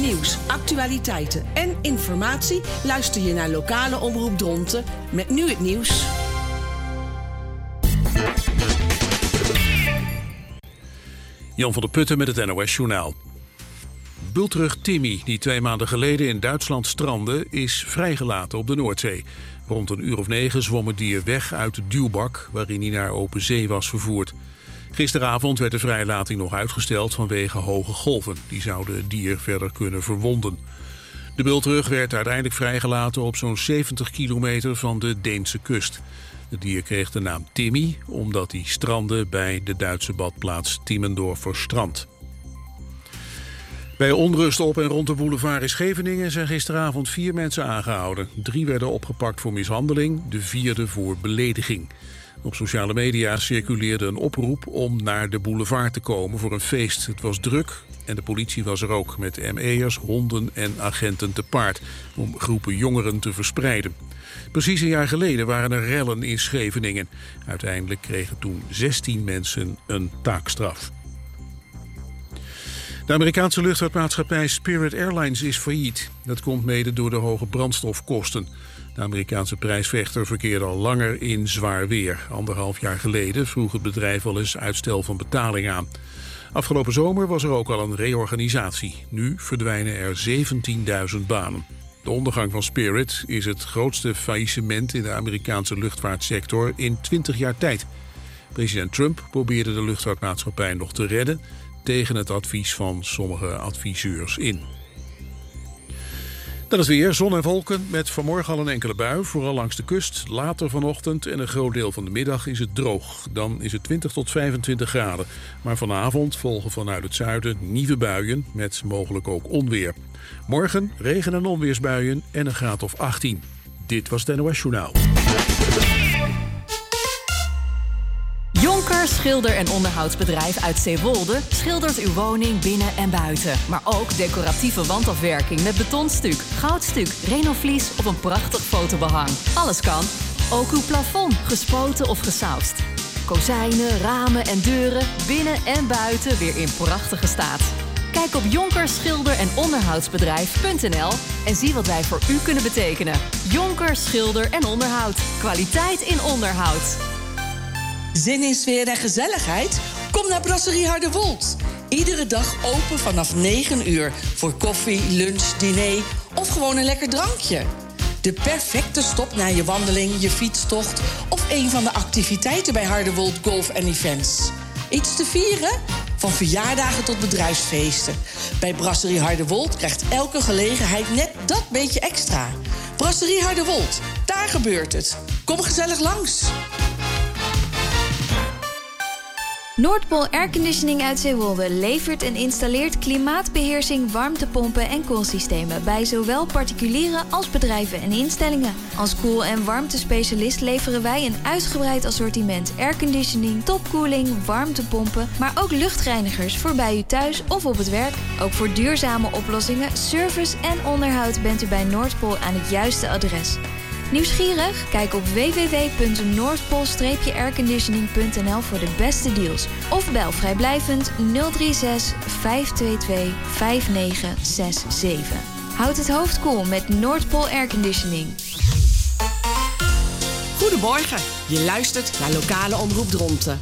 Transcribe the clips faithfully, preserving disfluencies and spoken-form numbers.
nieuws, actualiteiten en informatie luister je naar lokale omroep Dronten met nu het nieuws. Jan van der Putten met het N O S-journaal. Bultrug Timmy, die twee maanden geleden in Duitsland strandde, is vrijgelaten op de Noordzee. Rond een uur of negen zwom het dier weg uit de duwbak waarin hij naar open zee was vervoerd. Gisteravond werd de vrijlating nog uitgesteld vanwege hoge golven. Die zouden het dier verder kunnen verwonden. De bultrug werd uiteindelijk vrijgelaten op zo'n zeventig kilometer van de Deense kust. Het dier kreeg de naam Timmy omdat hij strandde bij de Duitse badplaats Timmendorfer Strand. Bij onrust op en rond de boulevard in Scheveningen zijn gisteravond vier mensen aangehouden. Drie werden opgepakt voor mishandeling, de vierde voor belediging. Op sociale media circuleerde een oproep om naar de boulevard te komen voor een feest. Het was druk en de politie was er ook met M E'ers, honden en agenten te paard om groepen jongeren te verspreiden. Precies een jaar geleden waren er rellen in Scheveningen. Uiteindelijk kregen toen zestien mensen een taakstraf. De Amerikaanse luchtvaartmaatschappij Spirit Airlines is failliet. Dat komt mede door de hoge brandstofkosten. De Amerikaanse prijsvechter verkeerde al langer in zwaar weer. Anderhalf jaar geleden vroeg het bedrijf al eens uitstel van betaling aan. Afgelopen zomer was er ook al een reorganisatie. Nu verdwijnen er zeventienduizend banen. De ondergang van Spirit is het grootste faillissement in de Amerikaanse luchtvaartsector in twintig jaar tijd. President Trump probeerde de luchtvaartmaatschappij nog te redden tegen het advies van sommige adviseurs in. Dan is weer zon en wolken met vanmorgen al een enkele bui, vooral langs de kust. Later vanochtend en een groot deel van de middag is het droog. Dan is het twintig tot vijfentwintig graden. Maar vanavond volgen vanuit het zuiden nieuwe buien met mogelijk ook onweer. Morgen regen- en onweersbuien en een graad of achttien. Dit was het N O S-journaal. Jonker Schilder- en Onderhoudsbedrijf uit Zeewolde schildert uw woning binnen en buiten. Maar ook decoratieve wandafwerking met betonstuk, goudstuk, renovlies of een prachtig fotobehang. Alles kan. Ook uw plafond, gespoten of gesausd. Kozijnen, ramen en deuren, binnen en buiten weer in prachtige staat. Kijk op jonker schilder en onderhoudsbedrijf punt n l en zie wat wij voor u kunnen betekenen. Jonker Schilder en Onderhoud. Kwaliteit in onderhoud. Zin in sfeer en gezelligheid? Kom naar Brasserie Harderwold. Iedere dag open vanaf negen uur voor koffie, lunch, diner of gewoon een lekker drankje. De perfecte stop na je wandeling, je fietstocht of een van de activiteiten bij Harderwold Golf en Events. Iets te vieren? Van verjaardagen tot bedrijfsfeesten. Bij Brasserie Harderwold krijgt elke gelegenheid net dat beetje extra. Brasserie Harderwold, daar gebeurt het. Kom gezellig langs. Noordpool Airconditioning uit Zeewolde levert en installeert klimaatbeheersing, warmtepompen en koelsystemen bij zowel particulieren als bedrijven en instellingen. Als koel- en warmtespecialist leveren wij een uitgebreid assortiment airconditioning, topkoeling, warmtepompen, maar ook luchtreinigers voor bij u thuis of op het werk. Ook voor duurzame oplossingen, service en onderhoud bent u bij Noordpool aan het juiste adres. Nieuwsgierig? Kijk op w w w punt noordpool airconditioning punt n l voor de beste deals. Of bel vrijblijvend nul drie zes vijf twee twee vijf negen zes zeven. Houd het hoofd koel met Noordpool Airconditioning. Goedemorgen, je luistert naar lokale omroep Dronten.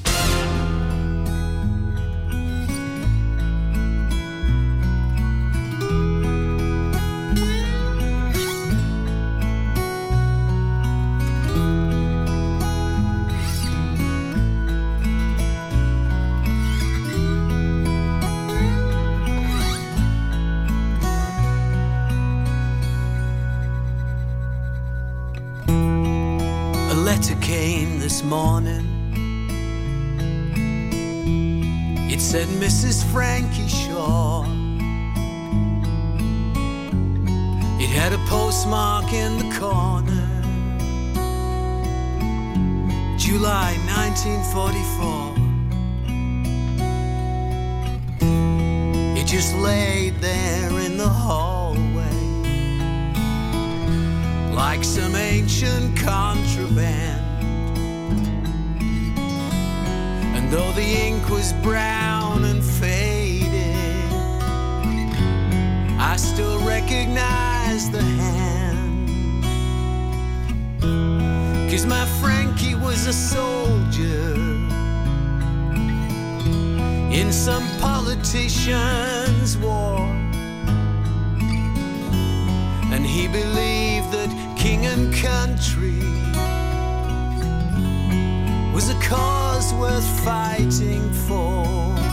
Morning, it said Missus Frankie Shaw. It had a postmark in the corner, July nineteen forty-four. It just laid there in the hallway like some ancient contraband. Though the ink was brown and faded, I still was a soldier in some politician's war, and he believed that king and country was a cause worth fighting for.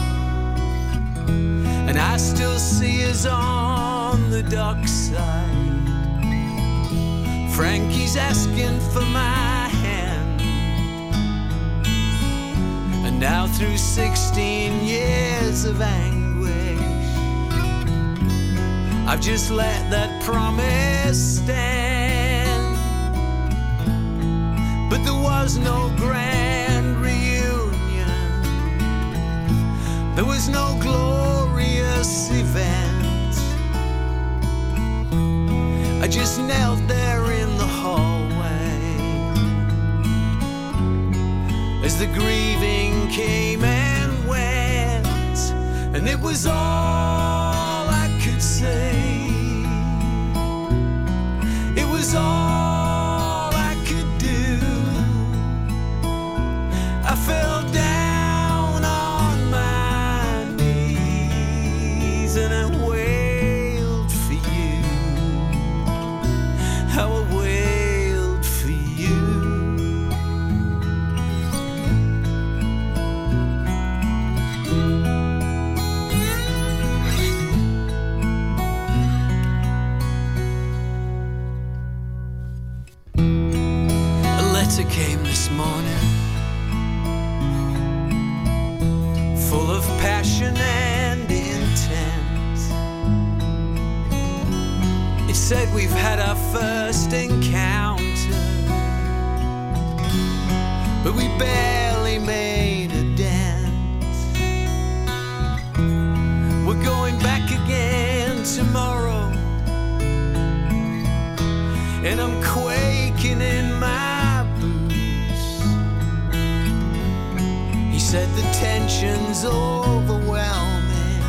And I still see us on the dock side. Frankie's asking for my hand. And now through sixteen years of anguish, I've just let that promise stand. But there was no grand reunion, there was no glorious event. I just knelt there in the hallway as the grieving came and went, and it was all I could say. It was all I could do. I fell down on my knees and I wailed for you. How I wailed for you. A letter came this morning, full of passion and intent. It said we've had our first encounter, but we barely made a dent. We're going back again tomorrow, and I'm quaking in my boots. He said the tension's overwhelming.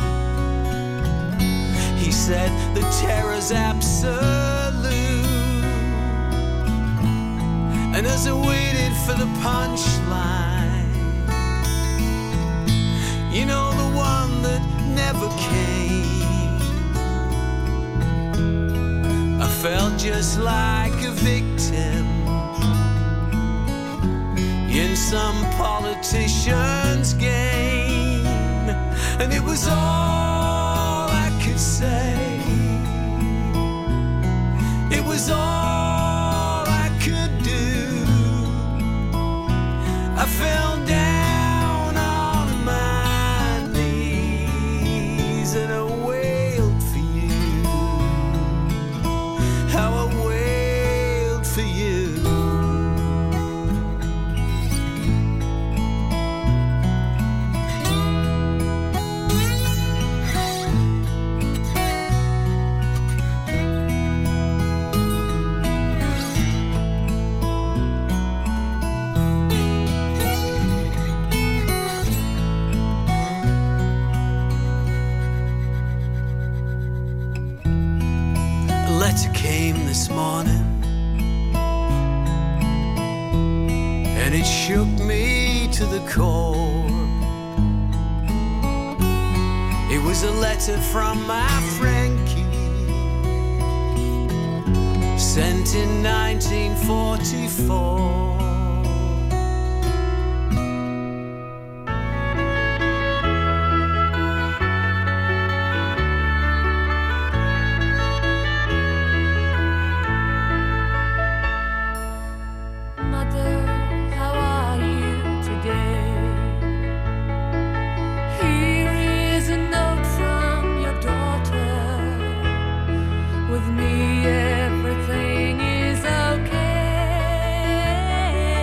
He said the terror's absolute. And as I waited for the punchline, you know, the one that never came, I felt just like a victim in some politician's game. And it was all I could say. It was all I could do. I fell down on my knees and I wailed for you. How I wailed for you. A letter came this morning, and it shook me to the core. It was a letter from my Frankie, sent in nineteen forty-four. Mother, how are you today? Here is a note from your daughter. With me everything is okay.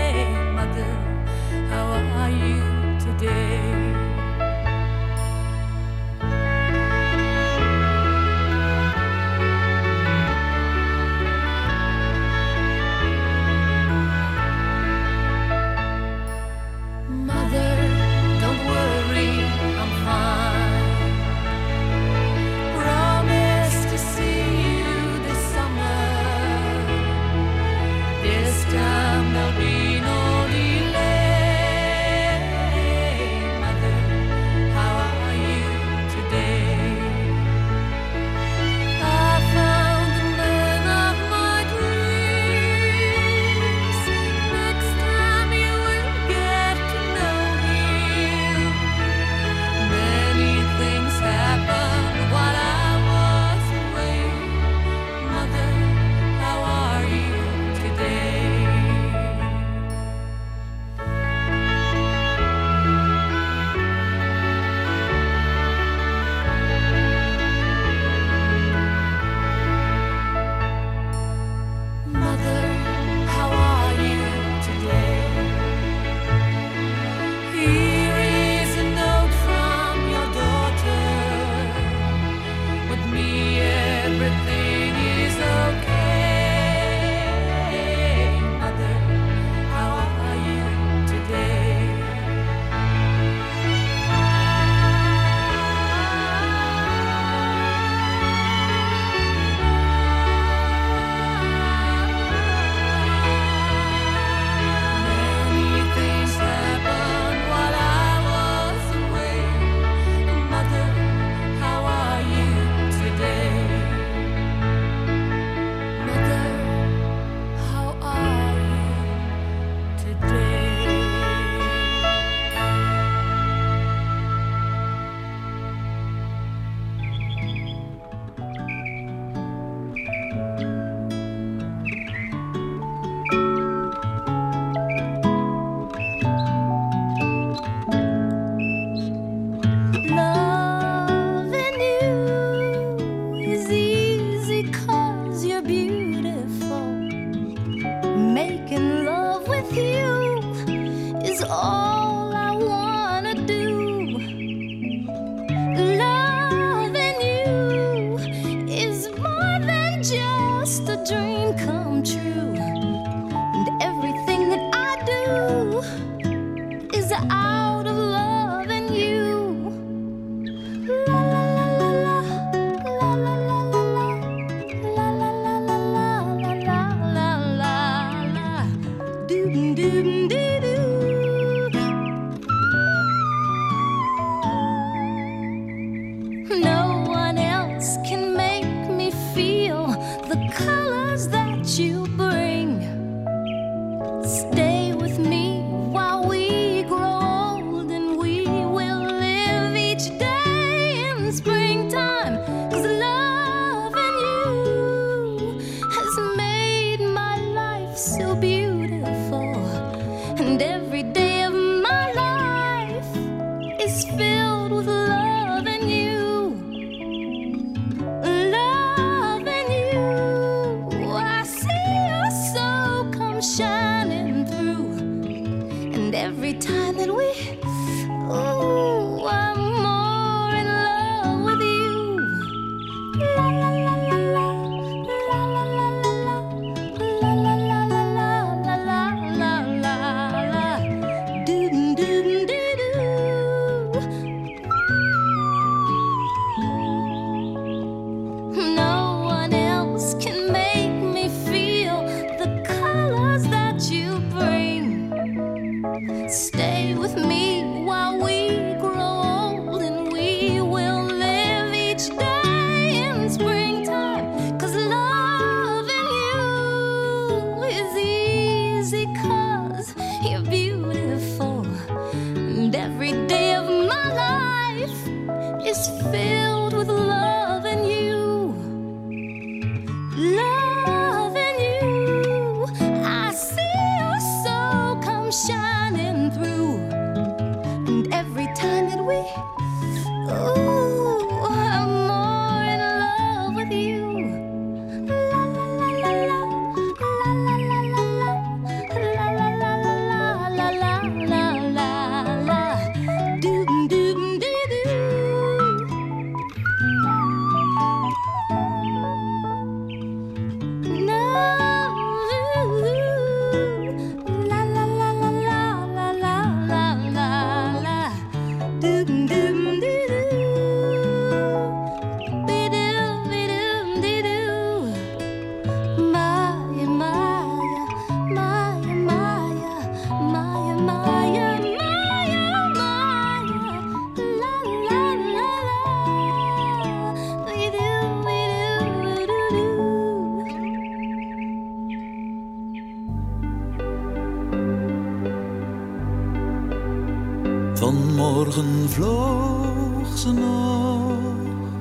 morgen vloog ze nog,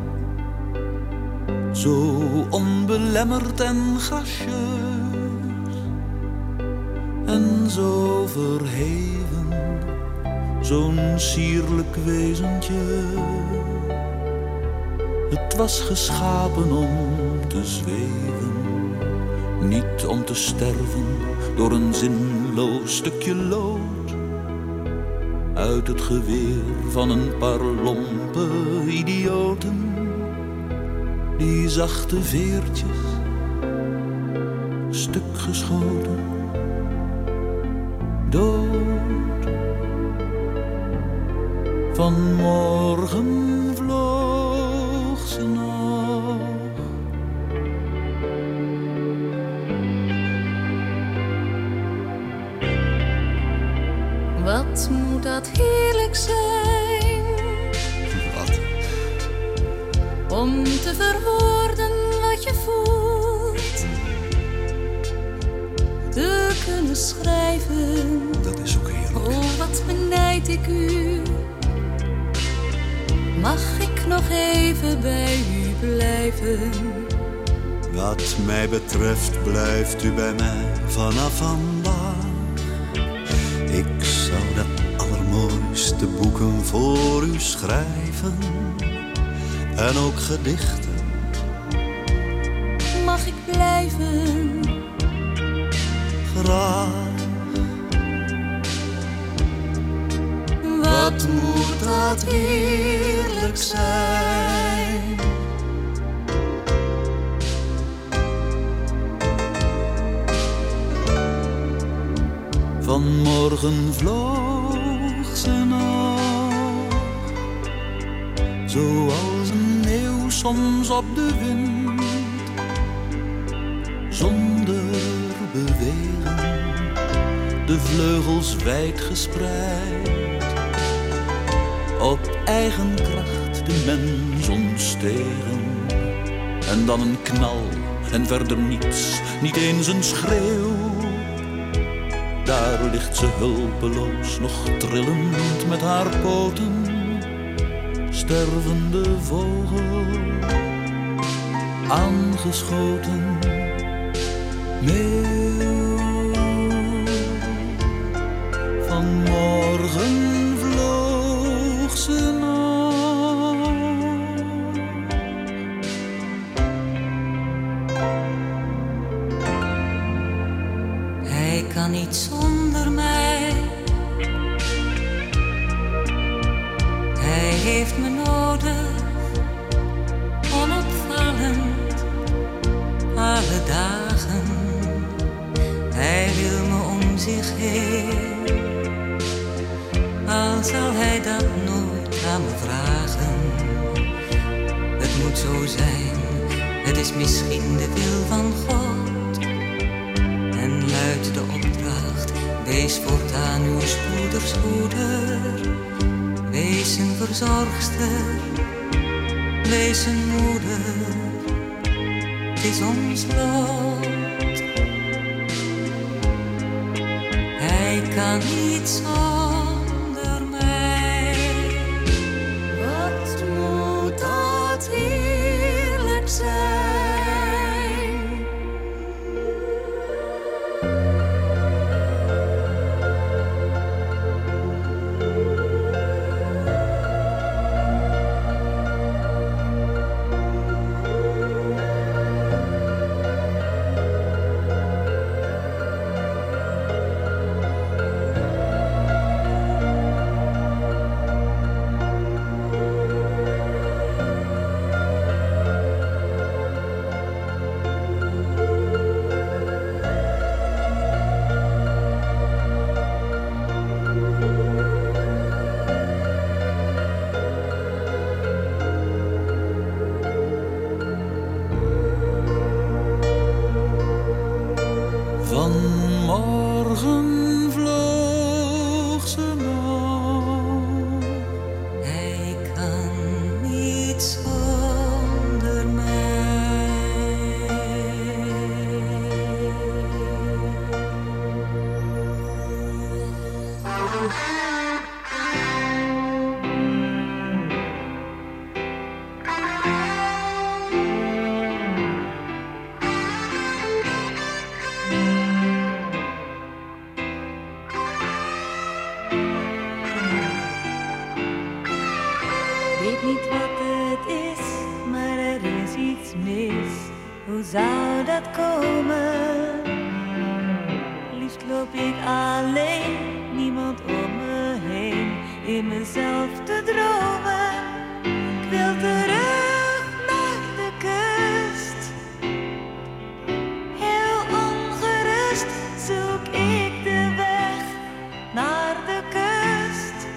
zo onbelemmerd en gracieus en zo verheven, zo'n sierlijk wezentje. Het was geschapen om te zweven, niet om te sterven door een zinloos stukje lood uit het geweer van een paar lompe idioten. Die zachte veertjes, stuk geschoten, dood. Vanmorgen vloog ze nog. Wat moet dat heerlijk zijn? Wat? Om te verwoorden wat je voelt, te kunnen schrijven. Dat is ook heerlijk. Oh, wat benijd ik u. Mag ik nog even bij u blijven? Wat mij betreft blijft u bij mij vanaf vandaag. Ik zou de allermooiste boeken voor u schrijven en ook gedichten. Mag ik blijven? Graag. Wat moet dat heerlijk zijn? Vanmorgen vloog ze nog, zoals een meeuw soms op de wind, zonder bewegen, de vleugels wijd gespreid, op eigen kracht de mens ontstegen. En dan een knal en verder niets, niet eens een schreeuw. Daar ligt ze hulpeloos, nog trillend met haar poten, stervende vogel, aangeschoten, meeuw. Vanmorgen vloog ze nog. Hij kan niet zonder mij. Hij heeft me nodig, onopvallend, alle dagen. Hij wil me om zich heen, al zal hij dat nooit aan me vragen. Het moet zo zijn, het is misschien de wil van God. En luidt de opdracht, wees voortaan uw spoeders hoeder. Wees een verzorgster, wees een moeder. Het is ons lot. Hij kan niet zonder mij. Wat moet dat heerlijk zijn? mis. Hoe zou dat komen? Liefst loop ik alleen, niemand om me heen, in mezelf te dromen. Ik wil terug naar de kust. Heel ongerust zoek ik de weg naar de kust.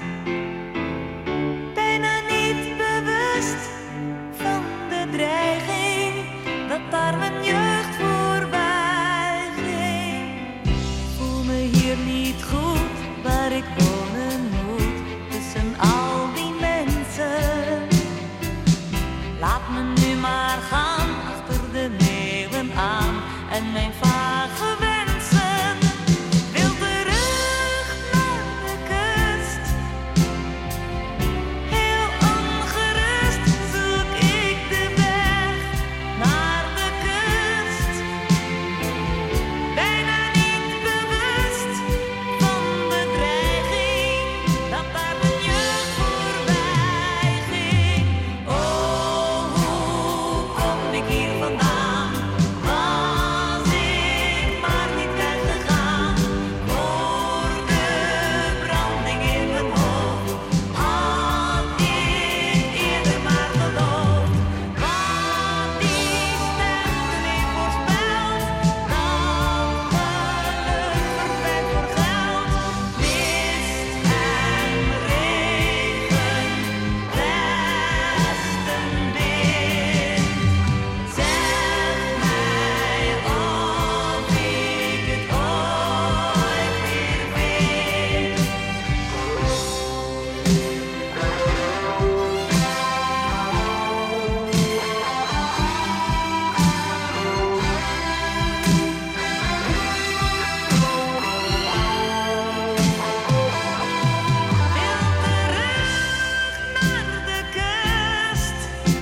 Bijna niet bewust van de dreiging dat daar mijn jeugd voorbij ging. Voel me hier niet goed waar ik wonen moet, tussen al die mensen. Laat me nu maar gaan achter de meeuwen aan en mijn vage wensen. Wil terug naar de kust. Heel ongerust zoek ik de weg naar de kust. Bijna niet bewust van de dreiging dat daar mijn jeugd voorbij ging. Oh, hoe kom ik hier vandaan? Was ik maar niet weggegaan. Ik hoorde branding in mijn hoofd. Had ik eerder maar geloofd wat die stem heeft voorspeld. Dat geluk verdwijnt voor geld. Mist en regen, westenwind. Zeg mij of ik het ooit weer vind. Wil terug naar de kust.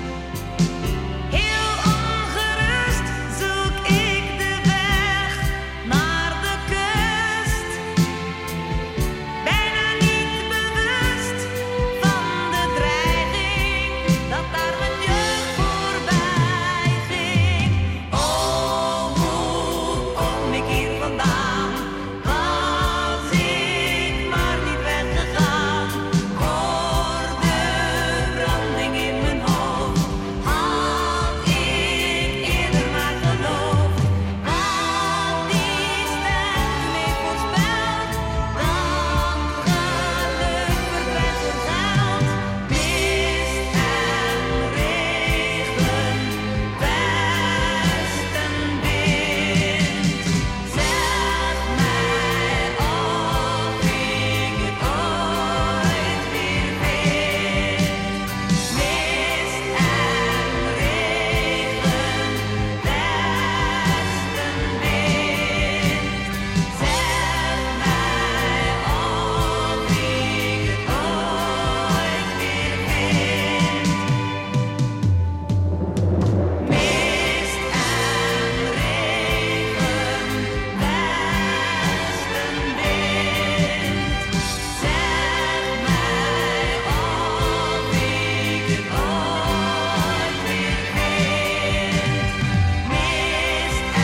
Heel ongerust zoek ik de weg naar de kust. Bijna niet bewust van de dreiging dat daar mijn jeugd voorbij ging. Oh, hoe kom ik hier vandaan? Was ik maar niet weggegaan. Ik hoorde branding in mijn hoofd. Had ik eerder maar geloofd wat die stem heeft voorspeld. Dat geluk verdwijnt voor geld. Mist en regen, westenwind. Zeg mij of ik het ooit weer vind. Mist en regen, westenwind. Zeg mij of ik het ooit weer vind. Mist en regen, westenwind. Zeg mij of ik het ooit weer vind. Mist en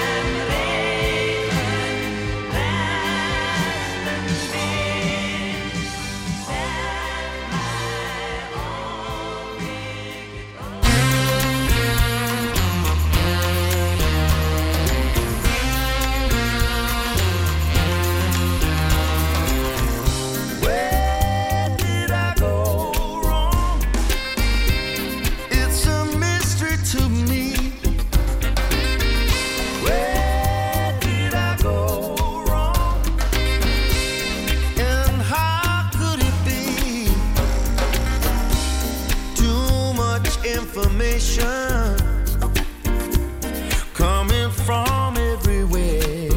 Where did I go wrong? It's a mystery to me. Where did I go wrong? And how could it be? Too much information coming from everywhere.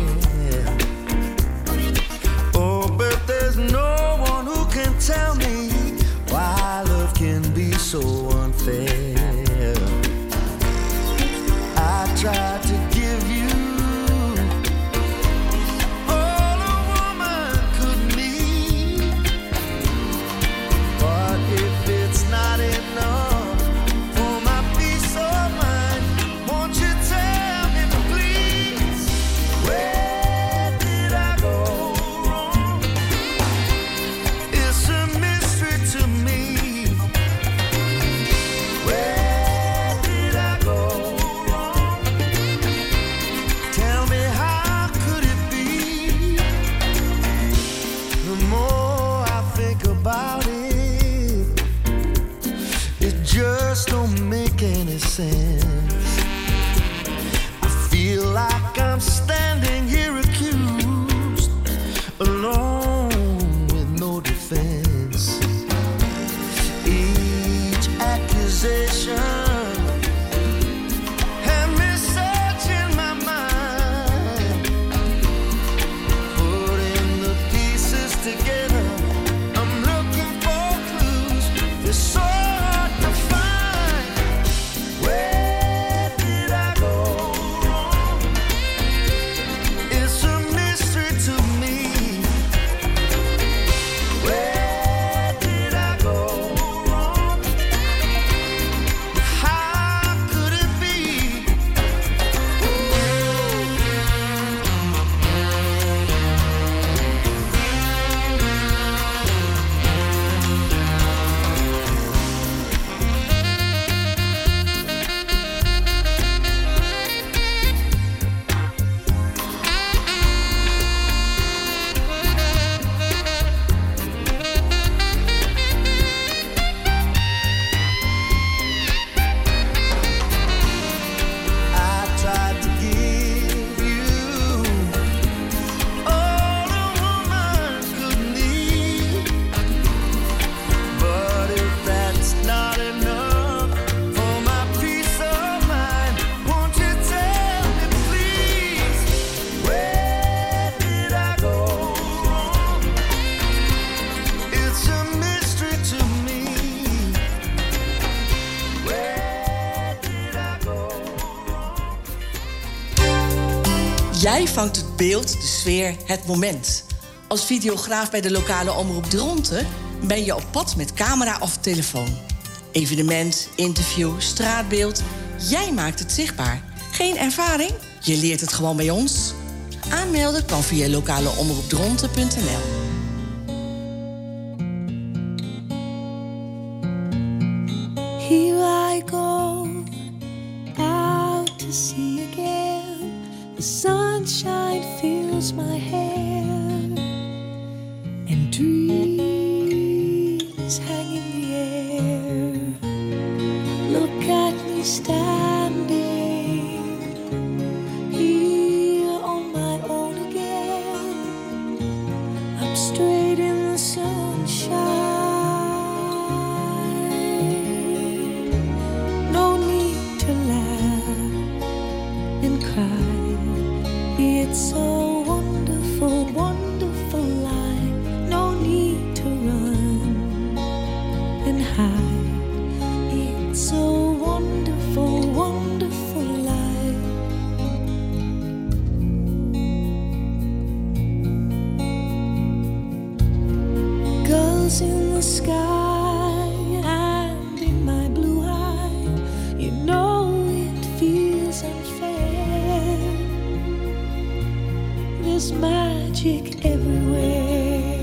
Oh, but there's no one who can tell me why love can be so unfair. I tried to give you all a woman could need, but if it's not enough for my peace of mind, make any sense. I feel like I'm standing here accused, alone with no defense. Each accusation Jij vangt het beeld, de sfeer, het moment. Als videograaf bij de lokale omroep Dronten ben je op pad met camera of telefoon. Evenement, interview, straatbeeld. Jij maakt het zichtbaar. Geen ervaring? Je leert het gewoon bij ons. Aanmelden kan via lokaleomroepdronten punt n l. Here I go, out to sea again. The sunshine fills my hair, and dreams hang in the air. Look at me standing here on my own again. I'm straight in the sunshine. It's so wonderful, wonderful life. No need to run and hide. It's so wonderful, wonderful life. Girls in the sky and in my blue eye, you know it feels unfair. There's magic everywhere,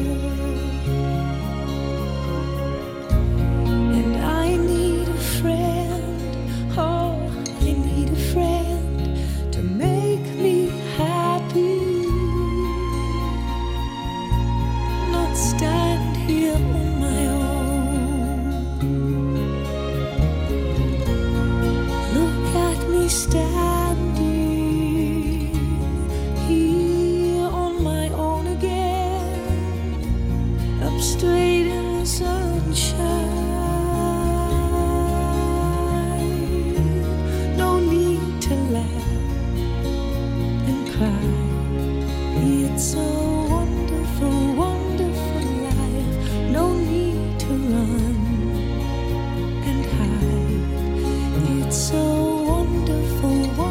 and I need a friend. Oh, I need a friend to make me happy, not stand here on my own. Look at me standing here on my own again. I'm straight in the sunshine. No need to laugh and cry. It's so wonderful, wonderful life. No need to run and hide. It's so wonderful, wonderful.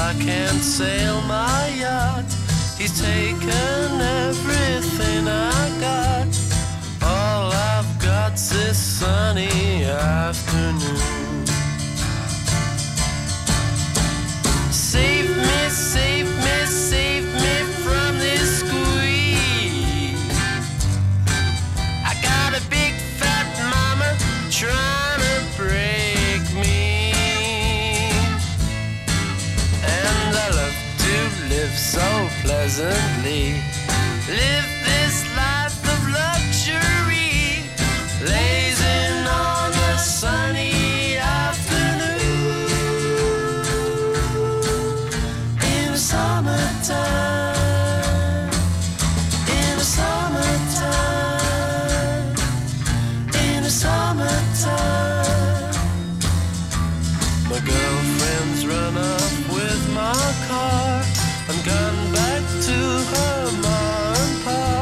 I can't sail my yacht. He's taken everything I got. All I've got's this sunny afternoon. Save me, save me, save me from this squeeze. I got a big fat mama trying to break me. And I love to live so pleasantly. Live this life of luxury, lazing on the sunny afternoon. In the summertime, in the summertime, in the summertime. My girlfriend's run off with my car and gone back to her mom and pa.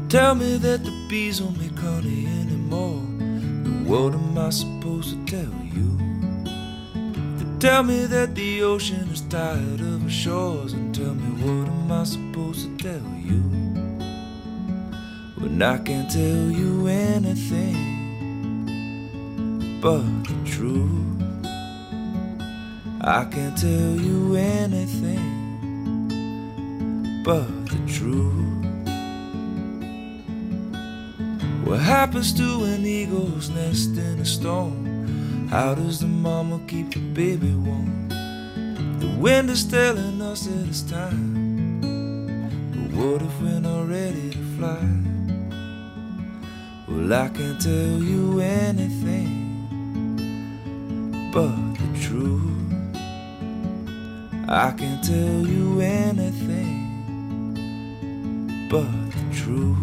Tell me that the bees don't make honey anymore. Then what am I supposed to tell you? They tell me that the ocean is tired of our shores. And tell me what am I supposed to tell you? When I can't tell you anything but the truth. I can't tell you anything but the truth. What happens to an eagle's nest in a storm? How does the mama keep the baby warm? The wind is telling us that it's time, but what if we're not ready to fly? Well, I can't tell you anything but the truth. I can't tell you anything but the truth.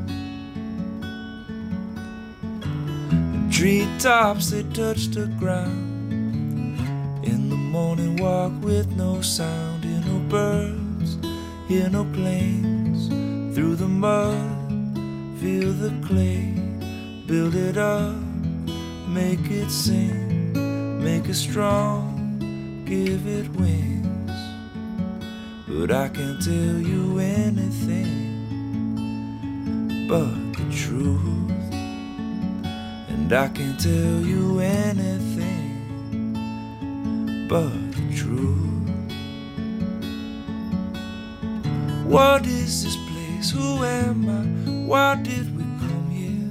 The treetops, they touch the ground. In the morning walk with no sound. Hear no birds, hear no planes. Through the mud, feel the clay. Build it up, make it sing. Make it strong, give it wings. But I can't tell you anything but the truth. And I can't tell you anything but the truth. What is this place? Who am I? Why did we come here?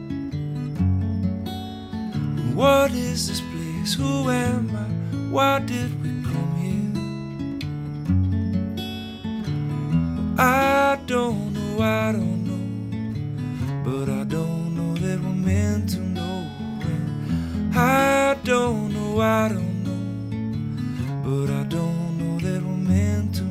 What is this place? Who am I? Why did we come here? I don't know, I don't know, but I don't know that we're meant to know. And I don't know, I don't know, but I don't know that we're meant to know.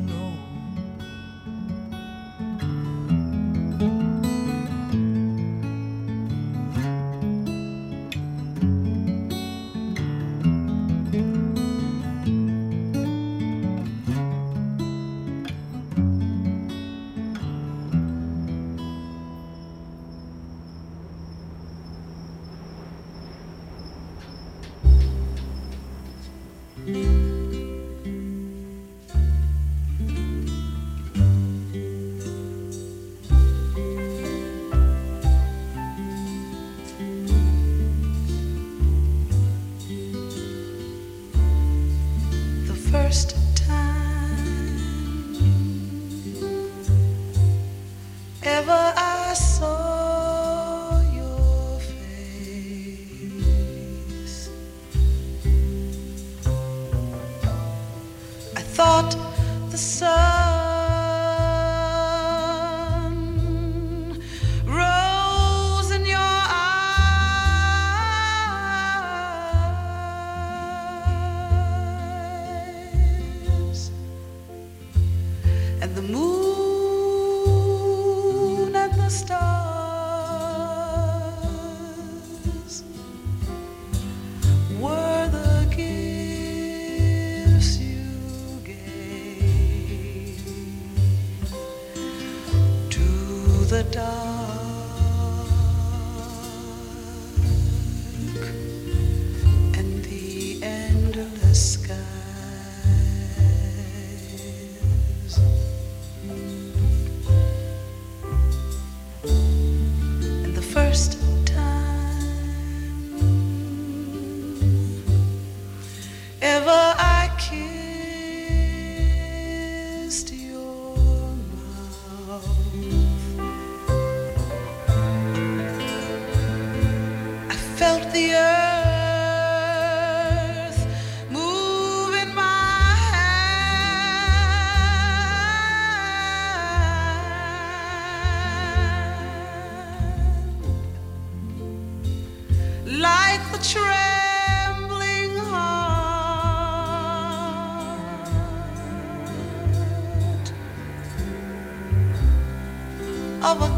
Of a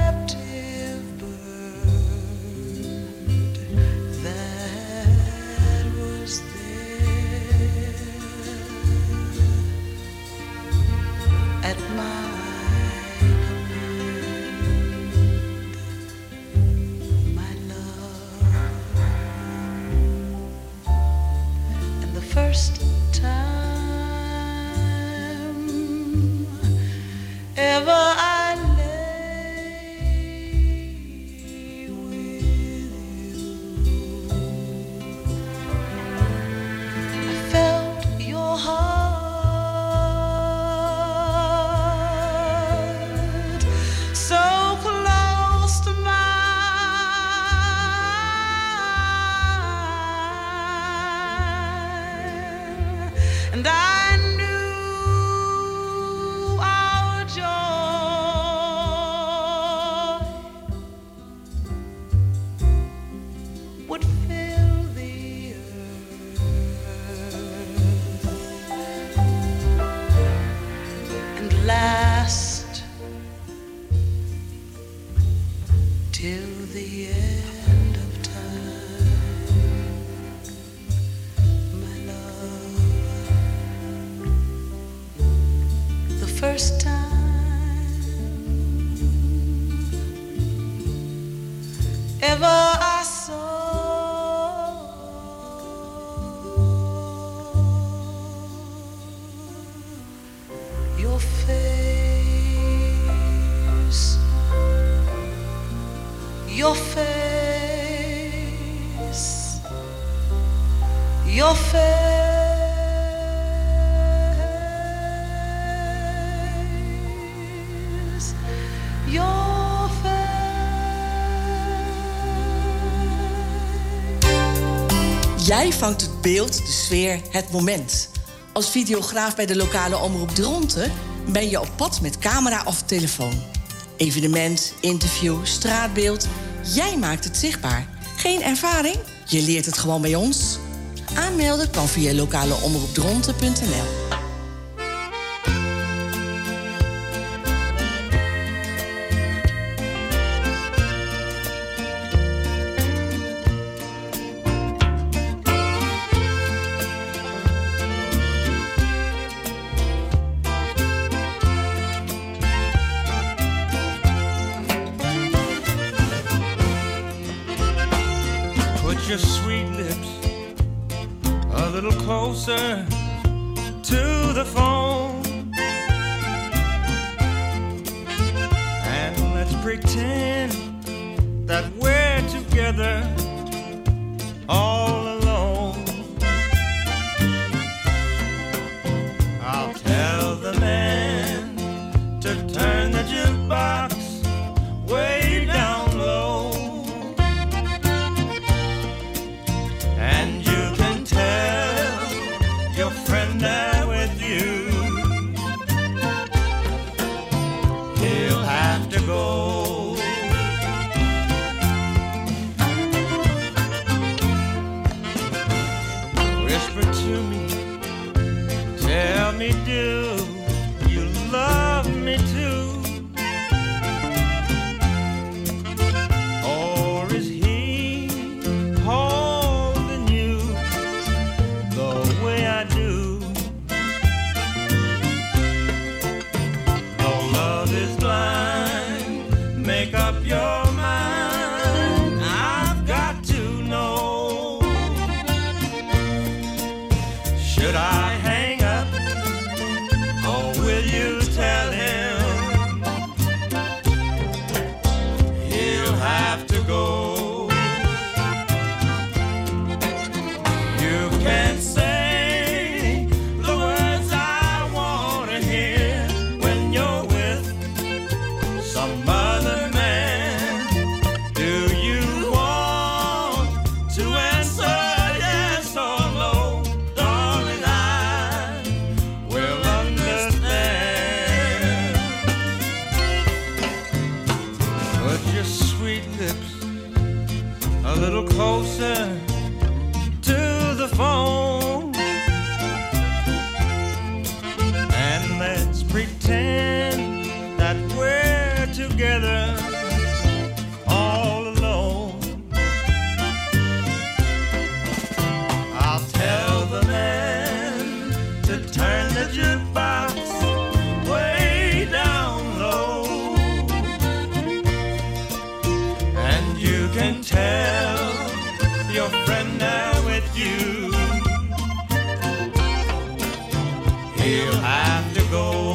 captive bird that was there at my command. first time ever I lay with you, I felt your heart so close to mine, and I knew our joy would fill the earth and last till the end of time, my love. The first time ever I saw your face, your face, your face, your face. Jij vangt het beeld, de sfeer, het moment. Als videograaf bij de lokale omroep Dronten ben je op pad met camera of telefoon. Evenement, interview, straatbeeld. Jij maakt het zichtbaar. Geen ervaring? Je leert het gewoon bij ons. Aanmelden kan via lokaleomroepdronten punt n l. Put your sweet lips a little closer to the phone, and let's pretend that we're together all alone. I'll tell the man to turn the jukebox way down low, and you can tell your friend there with you, he'll have to go. Whisper to me, tell me, do you love me too? Or is he holding you the way I do? Though love is blind, make up your mind. I've got to know. Should I hang up, or will you tell him he'll have to go? You can say the words I want to hear when you're with some other man. Do you want to answer yes or no? Darling, I will understand. Put your sweet lips a little closer to the phone, and let's pretend that we're together all alone. I'll tell the man to turn the jukebox way down low, and you can tell your friend there with you, he'll have to go.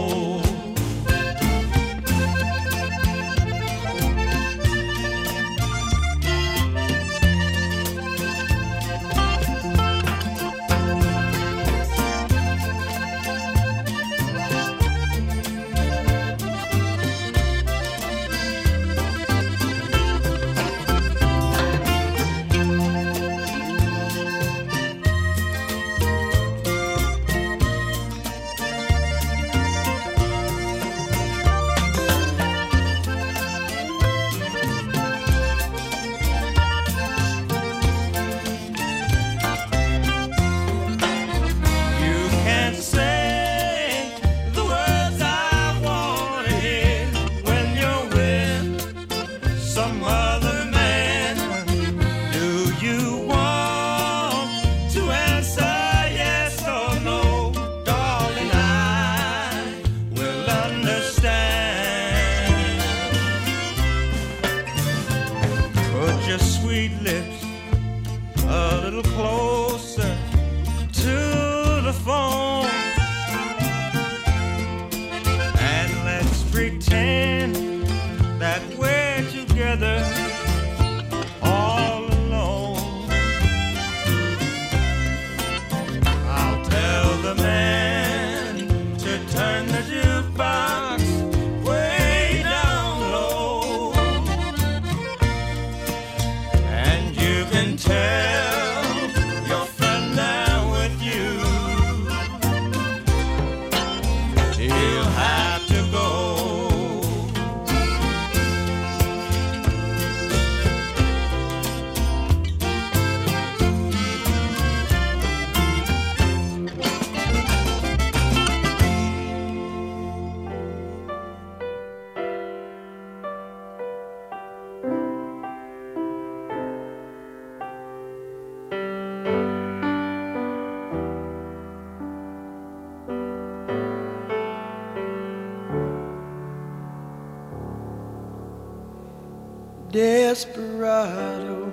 Desperado,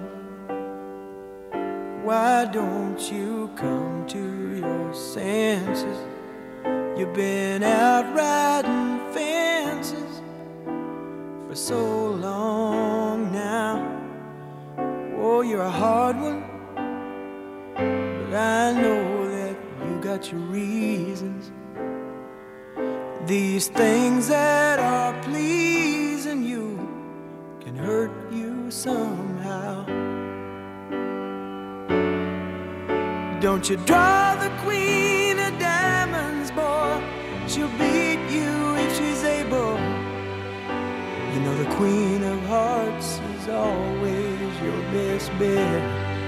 why don't you come to your senses? You've been out riding fences for so long now. Oh, you're a hard one, but I know that you got your reasons. These things that are pleasing you can hurt you somehow. Don't you draw the queen of diamonds, boy. She'll beat you if she's able. You know the queen of hearts is always your best bet.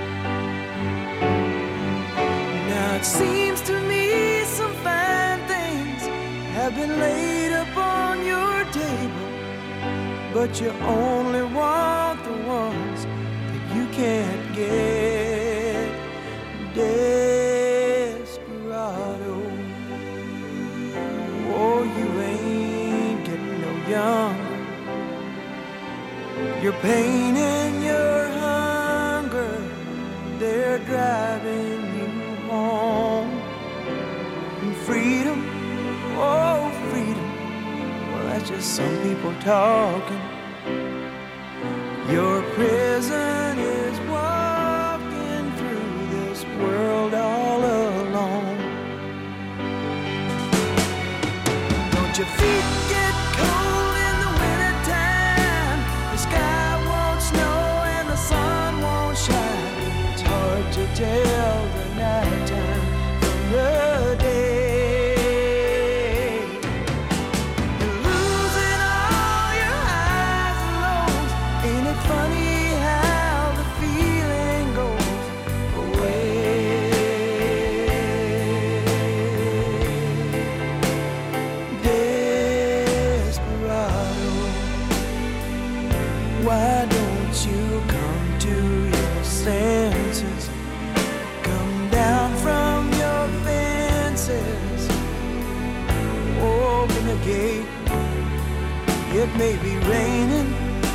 Now it seems to me some fine things have been laid upon your table, but you only want the ones that you can't get. Desperado, oh, you ain't getting no younger. Your pain and your hunger, they're driving you home. And freedom, oh, freedom, well, that's just some people talking. Your prison is walking through this world all alone. Don't your feet get cold in the wintertime? The sky won't snow and the sun won't shine. It's hard to tell the nighttime from the day. Funny how the feeling goes away. Desperado, why don't you come to your senses? Come down from your fences. Open the gate. It may be raining,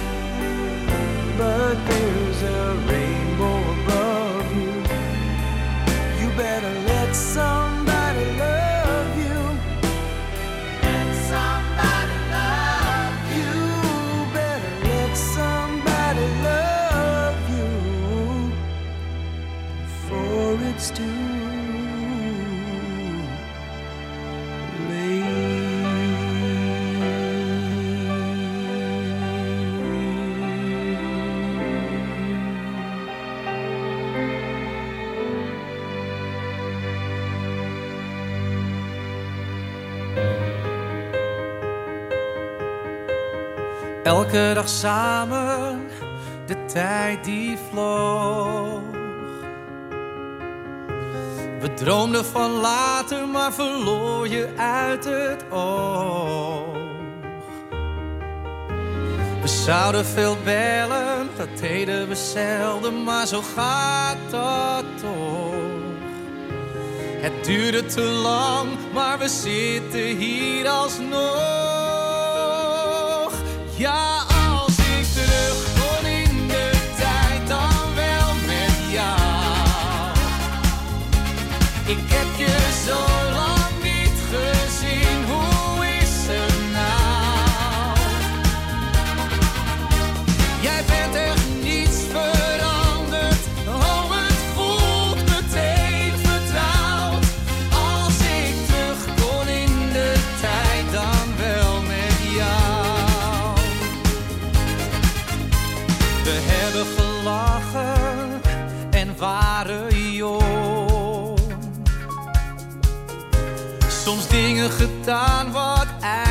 but there's a rainbow above you. You better let somebody love you. it's too late. Elke dag samen, de tijd die vloog. We droomden van later, maar verloor je uit het oog. We zouden veel bellen, dat deden we zelden, maar zo gaat dat toch. Het duurde te lang, maar we zitten hier alsnog. Ja, als ik terug kon in de tijd, dan wel met jou. Ik heb je zo lang niet gezien, hoe is het nou? Jij bent echt niets veranderd, oh het voelt meteen vertrouwd. Als ik terug kon in de tijd, dan wel met jou. We hebben gelachen en waren jong. Soms dingen gedaan wat eigenlijk